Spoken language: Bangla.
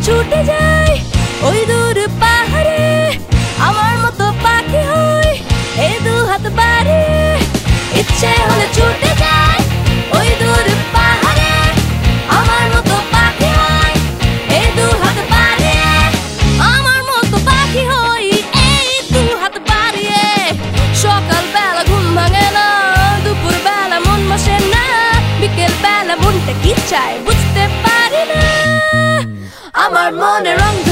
ছুটে যাই ওই দূর পাহাড়ে, আমার মতো পাখি হই এই দু হাত বাড়িয়ে। ইচ্ছে হলে ছুটে যাই ওই দূর পাহাড়ে, আমার মতো পাখি হই এই দু হাত বাড়িয়ে। আমার মতো পাখি হই এই দু হাত বাড়িয়ে। সকাল বেলা ঘুম ভাঙে না, দুপুর বেলা মন বসে না, বিকেল বেলা মনটা কি চায় বুঝতে পারি না। আমার মনে রং